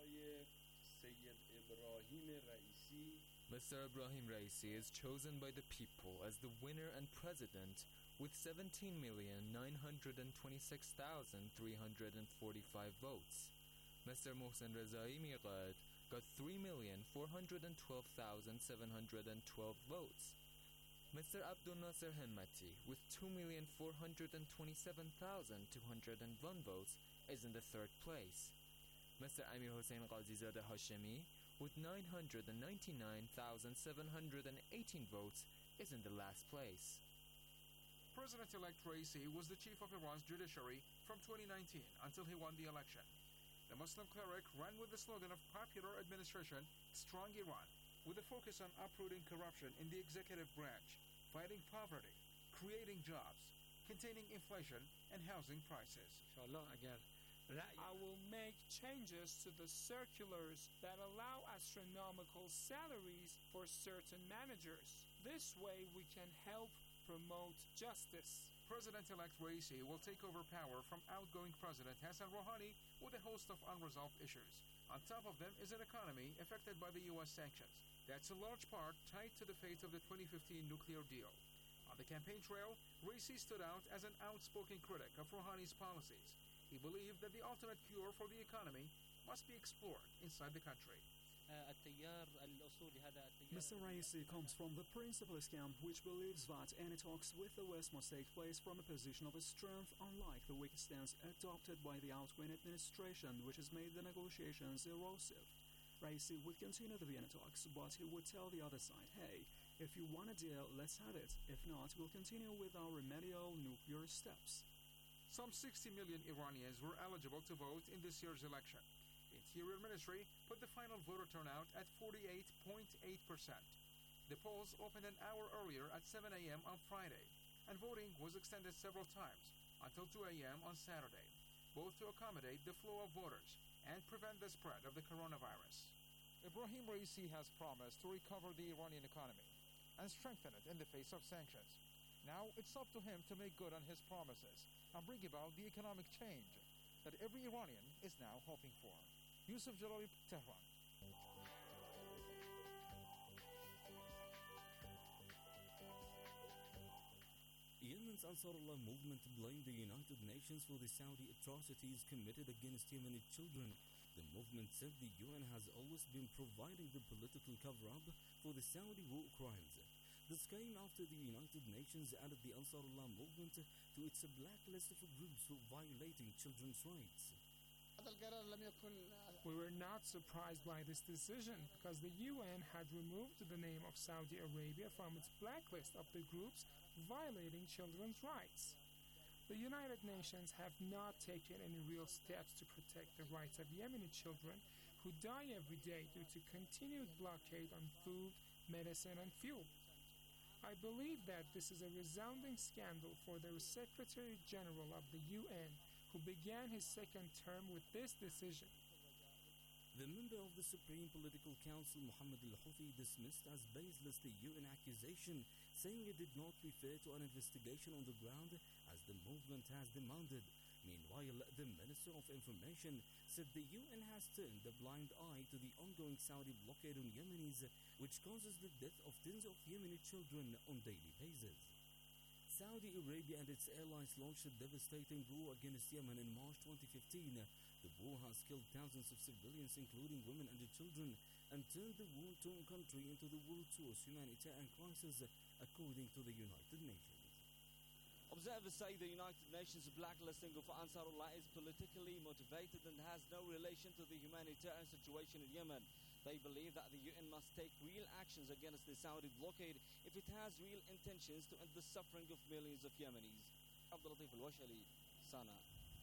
Mister Ebrahim Raisi is chosen by the people as the winner and president with seventeen million nine hundred twenty-six thousand three hundred forty-five votes. Mister Mohsen Rezai Miqad got three million four hundred twelve thousand seven hundred twelve votes. Mister Abdel Nasser Hemati, with two million four hundred twenty-seven thousand two hundred one votes, is in the third place. Mister Amir Hossein Ghazizadeh Hashemi, with nine hundred ninety-nine thousand seven hundred eighteen votes, is in the last place. President-elect Raisi was the chief of Iran's judiciary from twenty nineteen until he won the election. The Muslim cleric ran with the slogan of popular administration, Strong Iran, with a focus on uprooting corruption in the executive branch, fighting poverty, creating jobs, containing inflation, and housing prices. I will make changes to the circulars that allow astronomical salaries for certain managers. This way we can help promote justice. President-elect Raisi will take over power from outgoing President Hassan Rouhani with a host of unresolved issues. On top of them is an economy affected by the U S sanctions. That's in large part tied to the fate of the twenty fifteen nuclear deal. On the campaign trail, Raisi stood out as an outspoken critic of Rouhani's policies. He believed that the ultimate cure for the economy must be explored inside the country. Mister Raisi comes from the principalist camp, which believes that any talks with the West must take place from a position of strength, unlike the weak stance adopted by the outgoing administration, which has made the negotiations erosive. Raisi would continue the Vienna talks, but he would tell the other side, hey, if you want a deal, let's have it. If not, we'll continue with our remedial nuclear steps. Some sixty million Iranians were eligible to vote in this year's election. The Interior Ministry put the final voter turnout at forty-eight point eight percent. The polls opened an hour earlier at seven a.m. on Friday, and voting was extended several times until two a.m. on Saturday, both to accommodate the flow of voters and prevent the spread of the coronavirus. Ebrahim Raisi has promised to recover the Iranian economy and strengthen it in the face of sanctions. Now it's up to him to make good on his promises and bring about the economic change that every Iranian is now hoping for. Yusuf Jalali, Tehran. Yemen's Ansarullah movement blamed the United Nations for the Saudi atrocities committed against Yemeni children. The movement said the U N has always been providing the political cover-up for the Saudi war crimes. This came after the United Nations added the Ansarullah movement to its blacklist of groups violating children's rights. We were not surprised by this decision because the U N had removed the name of Saudi Arabia from its blacklist of the groups violating children's rights. The United Nations have not taken any real steps to protect the rights of Yemeni children who die every day due to continued blockade on food, medicine, and fuel. I believe that this is a resounding scandal for the Secretary General of the U N, who began his second term with this decision. The member of the Supreme Political Council, Mohammed al-Houthi, dismissed as baseless the U N accusation, saying it did not refer to an investigation on the ground as the movement has demanded. Meanwhile, the Minister of Information said the U N has turned a blind eye to the ongoing Saudi blockade on Yemenis, which causes the death of tens of Yemeni children on a daily basis. Saudi Arabia and its allies launched a devastating war against Yemen in March twenty fifteen. The war has killed thousands of civilians, including women and children, and turned the war-torn country into the world's worst humanitarian crisis, according to the United Nations. Observers say the United Nations blacklisting of Ansarullah is politically motivated and has no relation to the humanitarian situation in Yemen. They believe that the U N must take real actions against the Saudi blockade if it has real intentions to end the suffering of millions of Yemenis. Abdul Latif Al-Washali, Sana.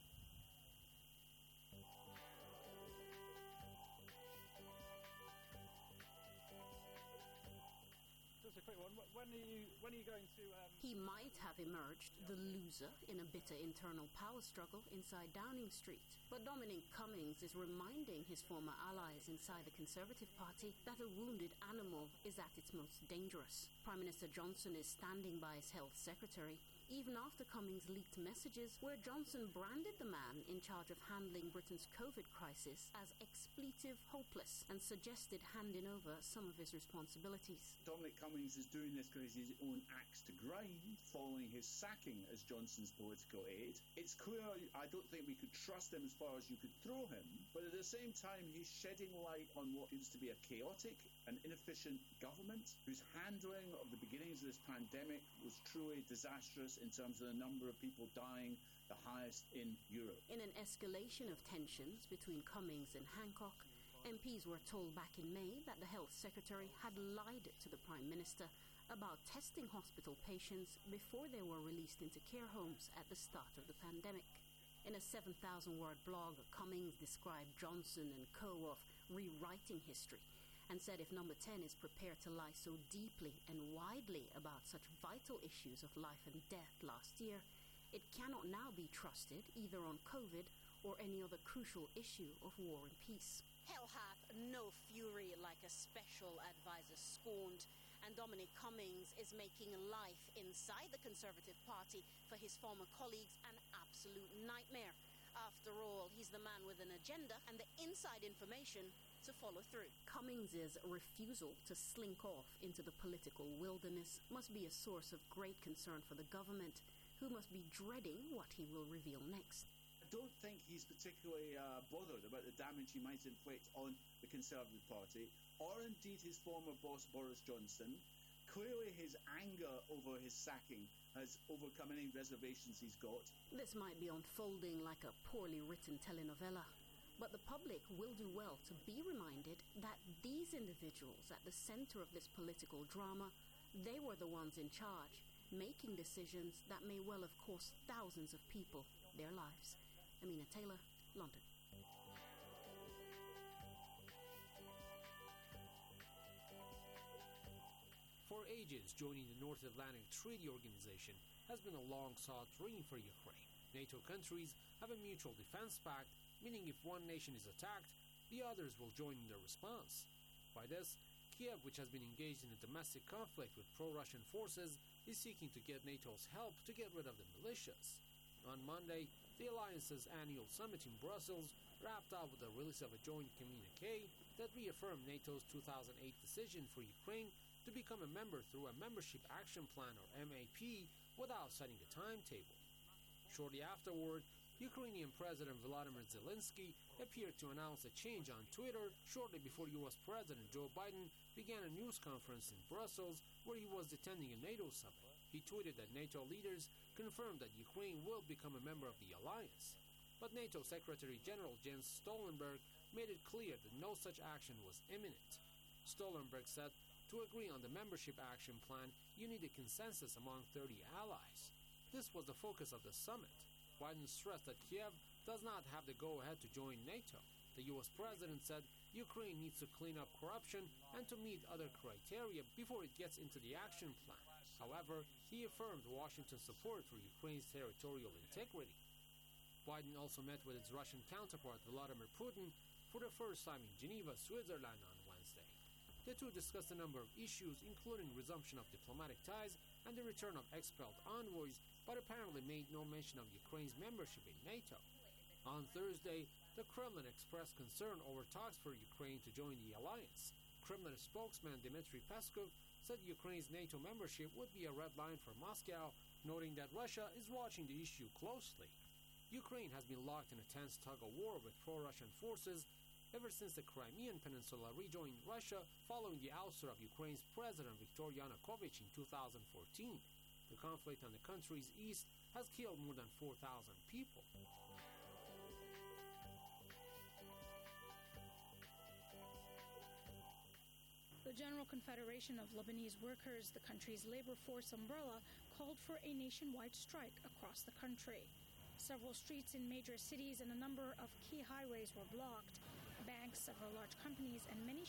Just a quick one. When are you, when are you going to... Um... He might have emerged the loser in a bitter internal power struggle inside Downing Street. But Dominic Cummings is reminding his former allies inside the Conservative Party that a wounded animal is at its most dangerous. Prime Minister Johnson is standing by his health secretary, even after Cummings leaked messages where Johnson branded the man in charge of handling Britain's COVID crisis as expletive hopeless and suggested handing over some of his responsibilities. Dominic Cummings is doing this because he's his own axe to grind following his sacking as Johnson's political aide. It's clear I don't think we could trust him as far as you could throw him, but at the same time he's shedding light on what seems to be a chaotic and inefficient government whose handling of the beginnings of this pandemic was truly disastrous in terms of the number of people dying, the highest in Europe. In an escalation of tensions between Cummings and Hancock, M Ps were told back in May that the Health Secretary had lied to the Prime Minister about testing hospital patients before they were released into care homes at the start of the pandemic. In a seven thousand word blog, Cummings described Johnson and co. of rewriting history and said if Number ten is prepared to lie so deeply and widely about such vital issues of life and death last year, it cannot now be trusted either on COVID or any other crucial issue of war and peace. Hell hath no fury like a special advisor scorned, and Dominic Cummings is making life inside the Conservative Party for his former colleagues an absolute nightmare. After all, he's the man with an agenda and the inside information to follow through. Cummings's refusal to slink off into the political wilderness must be a source of great concern for the government, who must be dreading what he will reveal next. I don't think he's particularly uh, bothered about the damage he might inflict on the Conservative Party, or indeed his former boss Boris Johnson. Clearly his anger over his sacking has overcome any reservations he's got. This might be unfolding like a poorly written telenovela, but the public will do well to be reminded that these individuals at the center of this political drama, they were the ones in charge, making decisions that may well have cost thousands of people their lives. Amina Taylor, London. For ages, joining the North Atlantic Treaty Organization has been a long-sought dream for Ukraine. NATO countries have a mutual defense pact, meaning if one nation is attacked, the others will join in the response. By this, Kiev, which has been engaged in a domestic conflict with pro-Russian forces, is seeking to get NATO's help to get rid of the militias. On Monday, the alliance's annual summit in Brussels wrapped up with the release of a joint communique that reaffirmed NATO's two thousand eight decision for Ukraine to become a member through a Membership Action Plan, or M A P, without setting a timetable. Shortly afterward, Ukrainian President Volodymyr Zelensky appeared to announce a change on Twitter shortly before U S President Joe Biden began a news conference in Brussels where he was attending a NATO summit. He tweeted that NATO leaders confirmed that Ukraine will become a member of the alliance. But NATO Secretary General Jens Stoltenberg made it clear that no such action was imminent. Stoltenberg said, to agree on the Membership Action Plan, you need a consensus among thirty allies. This was the focus of the summit. Biden stressed that Kiev does not have the go-ahead to join NATO. The U S president said Ukraine needs to clean up corruption and to meet other criteria before it gets into the action plan. However, he affirmed Washington's support for Ukraine's territorial integrity. Biden also met with his Russian counterpart Vladimir Putin for the first time in Geneva, Switzerland on Wednesday. The two discussed a number of issues, including resumption of diplomatic ties and the return of expelled envoys, but apparently made no mention of Ukraine's membership in NATO. On Thursday, the Kremlin expressed concern over talks for Ukraine to join the alliance. Kremlin spokesman Dmitry Peskov said Ukraine's NATO membership would be a red line for Moscow, noting that Russia is watching the issue closely. Ukraine has been locked in a tense tug-of-war with pro-Russian forces ever since the Crimean Peninsula rejoined Russia following the ouster of Ukraine's President Viktor Yanukovych in two thousand fourteen. The conflict on the country's east has killed more than four thousand people. The General Confederation of Lebanese Workers, the country's labor force umbrella, called for a nationwide strike across the country. Several streets in major cities and a number of key highways were blocked. Banks, several large companies, and many